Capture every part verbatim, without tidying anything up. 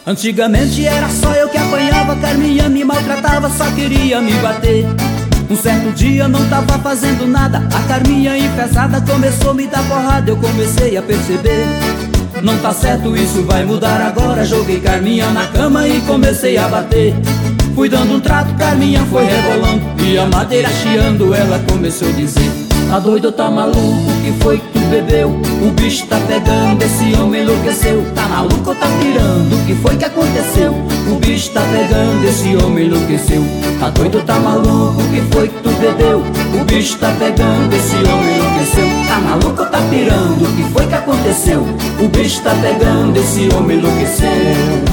Antigamente era só eu que apanhava, Carminha me maltratava, só queria me bater. Um certo dia não tava fazendo nada, a Carminha enfesada começou a me dar porrada. Eu comecei a perceber, não tá certo, isso vai mudar agora. Joguei Carminha na cama e comecei a bater. Fui dando um trato, Carminha foi rebolando e a madeira chiando, ela começou a dizer: tá doido, tá maluco, que foi que tu bebeu? O bicho tá pegando, esse homem enlouqueceu. Tá maluco ou tá pirando, o que foi que aconteceu? O bicho tá pegando, esse homem enlouqueceu. Tá doido, tá maluco, que foi que tu bebeu? O bicho tá pegando, esse homem enlouqueceu. Tá maluco ou tá pirando, o que foi que aconteceu? O bicho tá pegando, esse homem enlouqueceu.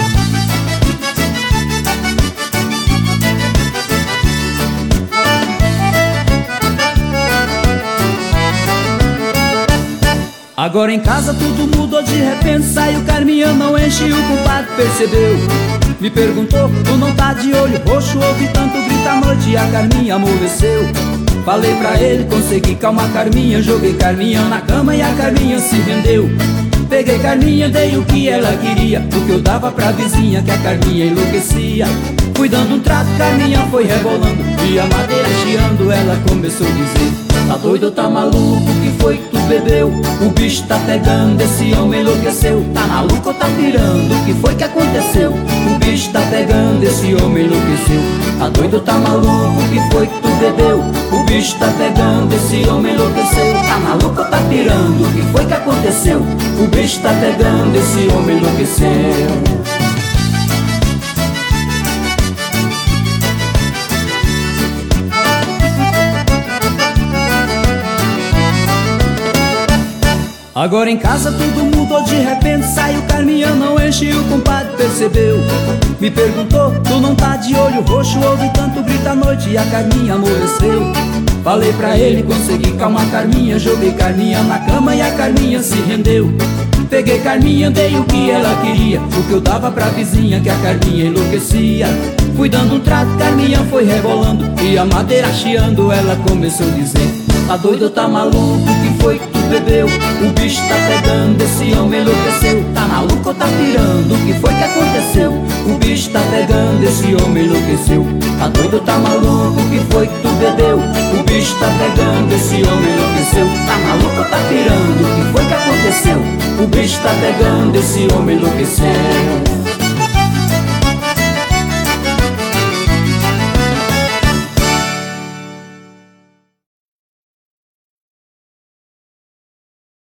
Agora em casa tudo mudou de repente, saiu Carminha, não enche, o culpado percebeu. Me perguntou, tu não tá de olho roxo? Ouvi tanto grito à noite e a Carminha amoleceu. Falei pra ele, consegui calmar Carminha, joguei Carminha na cama e a Carminha se rendeu. Peguei Carminha, dei o que ela queria, o que eu dava pra vizinha, que a Carminha enlouquecia. Fui dando um trato, Carminha foi rebolando e a madeira chiando, ela começou a dizer: tá doido, tá maluco, que foi que tu bebeu? O bicho tá pegando, esse homem enlouqueceu. Tá maluco ou tá pirando, o que foi que aconteceu? O bicho tá pegando, esse homem enlouqueceu. Tá doido, tá maluco, que foi que tu bebeu? O bicho tá pegando, esse homem enlouqueceu. Tá maluco ou tá pirando, o que foi que aconteceu? O bicho tá pegando, esse homem enlouqueceu. Agora em casa tudo mudou de repente, saiu Carminha, não enche, o compadre percebeu. Me perguntou, tu não tá de olho roxo? Ouvi tanto grito à noite e a Carminha amoleceu. Falei pra ele, consegui calmar Carminha, joguei Carminha na cama e a Carminha se rendeu. Peguei Carminha, dei o que ela queria, o que eu dava pra vizinha, que a Carminha enlouquecia. Fui dando um trato, Carminha foi rebolando e a madeira chiando, ela começou a dizer: tá doido, tá maluco, que foi que tu bebeu? O bicho tá pegando, esse homem enlouqueceu. Tá maluco ou tá pirando, o que foi que aconteceu? O bicho tá pegando, esse homem enlouqueceu. Tá doido, tá maluco, que foi que tu bebeu? O bicho tá pegando, esse homem enlouqueceu. Tá maluco ou tá pirando, o que foi que aconteceu? O bicho tá pegando, esse homem enlouqueceu.